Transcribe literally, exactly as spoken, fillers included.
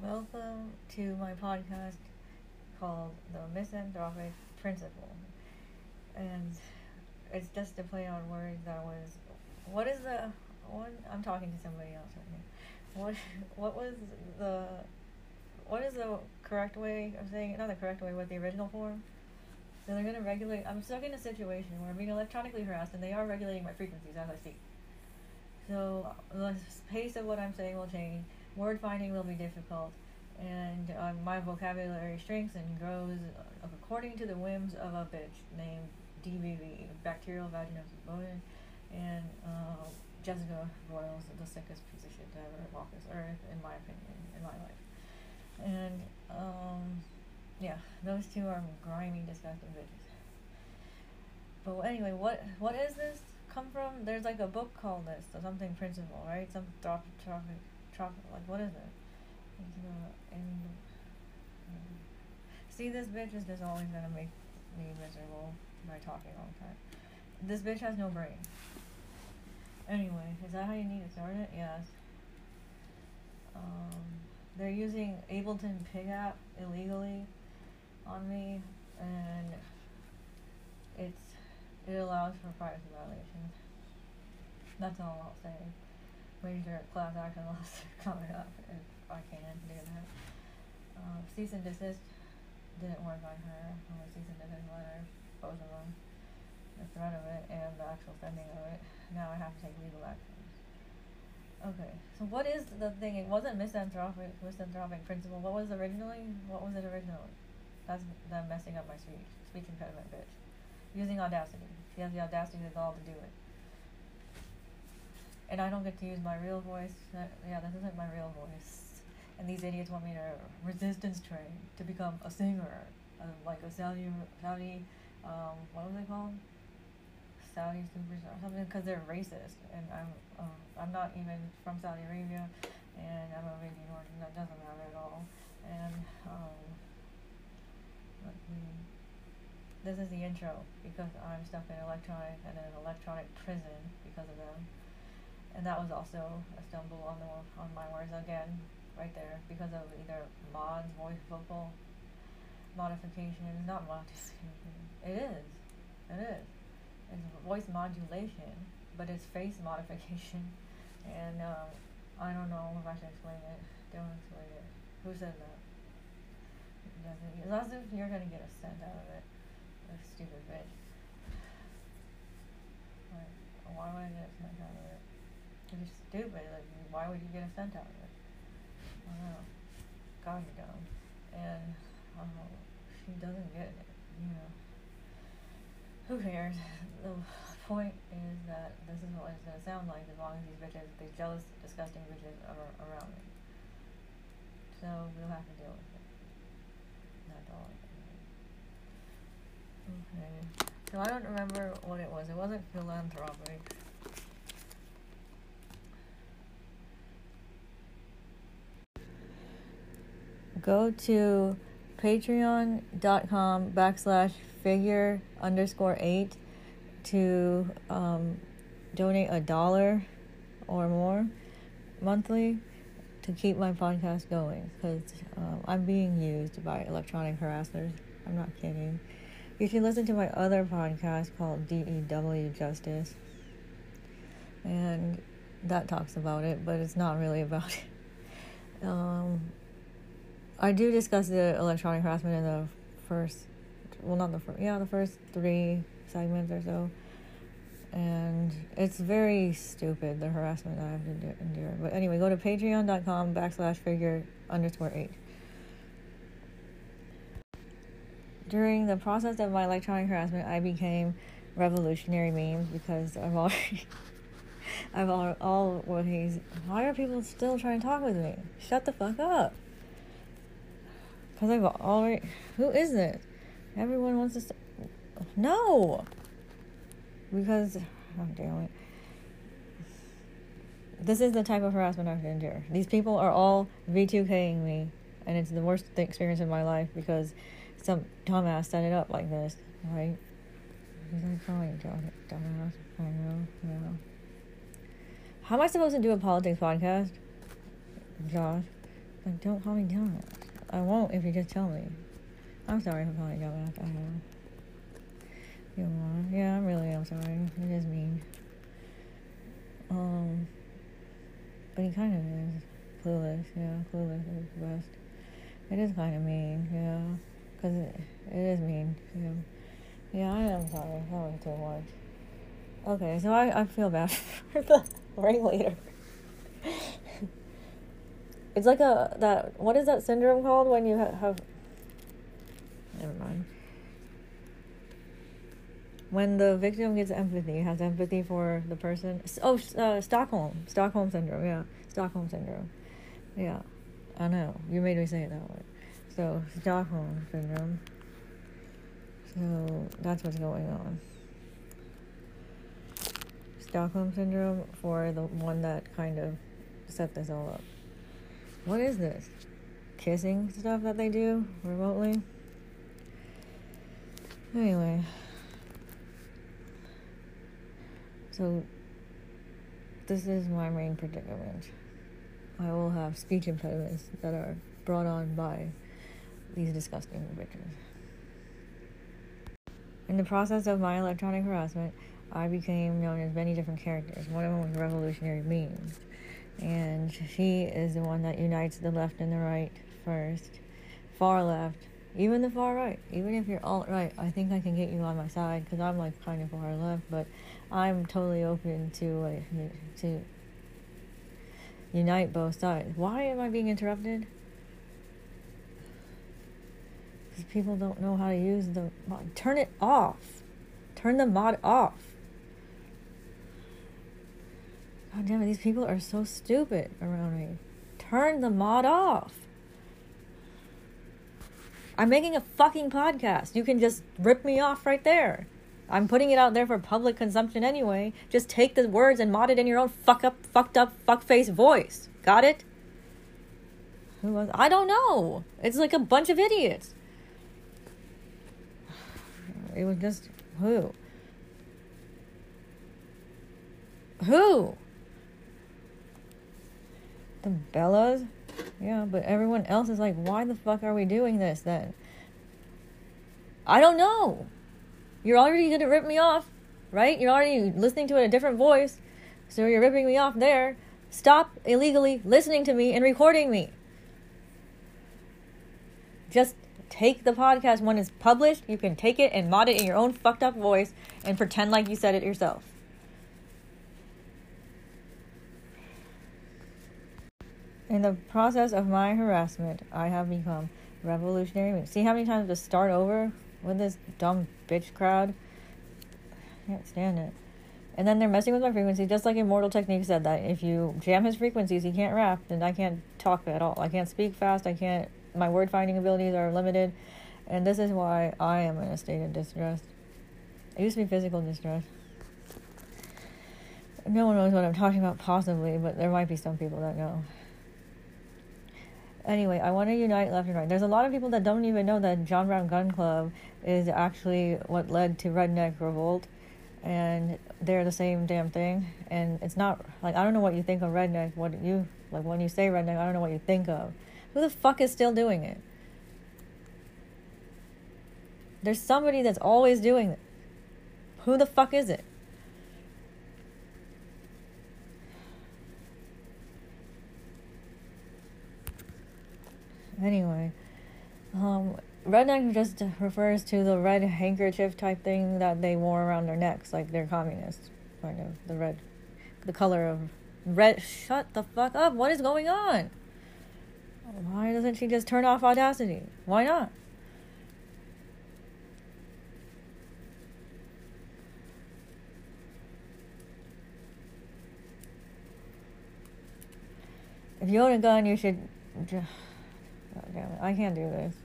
Welcome to my podcast called The Misanthropic Principle. And it's just a play on words that was. What is the. One, I'm talking to somebody else right now. What, what was the. What is the correct way of saying it? Not the correct way, what the original form? So they're going to regulate. I'm stuck in a situation where I'm being electronically harassed and they are regulating my frequencies as I speak. So the pace of what I'm saying will change. Word finding will be difficult, and uh, my vocabulary shrinks and grows uh, according to the whims of a bitch named D V V, bacterial vaginosis, and uh, Jessica Royals, the sickest piece of shit to ever walk this earth, in my opinion, in my life. And um, yeah, those two are grimy, disgusting bitches. But anyway, what what is this? Come from? There's like a book called this, or something principle, right? Some trop tropic trop like what is it? Uh, and um, see, this bitch is just always gonna make me miserable by talking all the time. This bitch has no brain. Anyway, is that how you need to start it? Yes. Um, they're using Ableton Pig app illegally on me, and it's it allows for privacy violations. That's all I'll say. Major class action lawsuit coming up if I can do that. Uh, cease and desist didn't work on her. On the cease and desist letter, both of them, the threat of it and the actual sending of it. Now I have to take legal action. Okay, so what is the thing? It wasn't misanthropic, misanthropic principle. What was originally? What was it originally? That's them messing up my speech, speech impediment, bitch. Using Audacity. She has the audacity to gall to do it. And I don't get to use my real voice. That, yeah, this isn't my real voice. And these idiots want me to resistance train to become a singer. Uh, like a Saudi, Saudi, um, what was it called? Saudi superstar, something, because they're racist. And I'm, uh, I'm not even from Saudi Arabia. And I'm a Indian origin. That doesn't matter at all. And, um, let me... This is the intro, because I'm stuck in electronic and in an electronic prison because of them. And that was also a stumble on the on my words again, right there, because of either mods, voice vocal modification. Not modification. It is. It is. It's voice modulation, but it's face modification. And um, I don't know if I should explain it. Don't explain it. Who said that? As long as you're gonna get a cent out of it. Stupid bitch. Like, why would I get a cent out of it? If you're stupid, like, why would you get a cent out of it? I don't know. God, you're dumb. And, um, she doesn't get it, you know. Who cares? The point is that this is what it's gonna sound like as long as these bitches, these jealous, disgusting bitches are around me. So, we'll have to deal with it. That's all I can do. Okay. So I don't remember what it was. It wasn't philanthropic. Go to patreon.com backslash figure underscore eight to um, donate a dollar or more monthly to keep my podcast going, because um, I'm being used by electronic harassers. I'm not kidding. You should listen to my other podcast called D E W Justice. And that talks about it, but it's not really about it. Um, I do discuss the electronic harassment in the first, well, not the first, yeah, the first three segments or so. And it's very stupid, the harassment that I have to endure. But anyway, go to patreon.com backslash figure underscore eight. During the process of my electronic harassment, I became revolutionary memes because I've already, I've all, always, why are people still trying to talk with me? Shut the fuck up. Because I've already, who is this? Everyone wants to, st- no. Because, oh damn it. This is the type of harassment I have to endure. These people are all V two K-ing me, and it's the worst experience in my life because some dumbass set it up like this, right? He's like, calling you dumbass. I know, no. How am I supposed to do a politics podcast, Josh? Like, don't call me dumbass. I won't if you just tell me. I'm sorry for calling you dumbass. I know. You are. Yeah, I really am sorry. It is mean. Um, but he kind of is. Clueless, yeah. Clueless is the best. It is kind of mean, yeah. Because it, it is mean, yeah. Yeah, I am sorry. That was too much. Okay, so I, I feel bad for the ringleader. It's like a, that, what is that syndrome called when you ha- have, never mind. When the victim gets empathy, has empathy for the person. Oh, uh, Stockholm. Stockholm syndrome, yeah. Stockholm syndrome. Yeah. I know. You made me say it that way. So, Stockholm syndrome. So, that's what's going on. Stockholm syndrome for the one that kind of set this all up. What is this? Kissing stuff that they do remotely? Anyway. So, this is my main predicament. I will have speech impediments that are brought on by these disgusting bitches. In the process of my electronic harassment, I became known as many different characters. One of them was Revolutionary Memes. And she is the one that unites the left and the right first. Far left. Even the far right. Even if you're alt-right, I think I can get you on my side, because I'm like kind of far left, but I'm totally open to uh, to unite both sides. Why am I being interrupted? Because people don't know how to use the mod. Turn it off. Turn the mod off. God damn it, these people are so stupid around me. Turn the mod off. I'm making a fucking podcast. You can just rip me off right there. I'm putting it out there for public consumption anyway. Just take the words and mod it in your own fuck up, fucked up, fuckface voice. Got it? Who was? I don't know. It's like a bunch of idiots. It was just who? Who? The Bellas? Yeah, but everyone else is like, why the fuck are we doing this then? I don't know. You're already gonna rip me off, right? You're already listening to it in a different voice, so you're ripping me off there. Stop illegally listening to me and recording me. Just take the podcast when it's published. You can take it and mod it in your own fucked up voice and pretend like you said it yourself. In the process of my harassment, I have become revolutionary. See how many times to start over with this dumb bitch crowd? I can't stand it. And then they're messing with my frequency, just like Immortal Technique said that if you jam his frequencies, he can't rap, then I can't talk at all. I can't speak fast. I can't. My word finding abilities are limited, and this is why I am in a state of distress. It used to be physical distress. No one knows what I'm talking about, possibly, but there might be some people that know. Anyway, I want to unite left and right. There's a lot of people that don't even know that John Brown Gun Club is actually what led to Redneck Revolt, and they're the same damn thing. And it's not, like, I don't know what you think of redneck, what you, like, when you say redneck, I don't know what you think of. Who the fuck is still doing it? There's somebody that's always doing it. Who the fuck is it? Anyway, um, redneck just refers to the red handkerchief type thing that they wore around their necks, like they're communists, kind of, the red, the color of red. Shut the fuck up, what is going on? Why doesn't she just turn off Audacity? Why not? If you own a gun, you should... God damn it, I can't do this.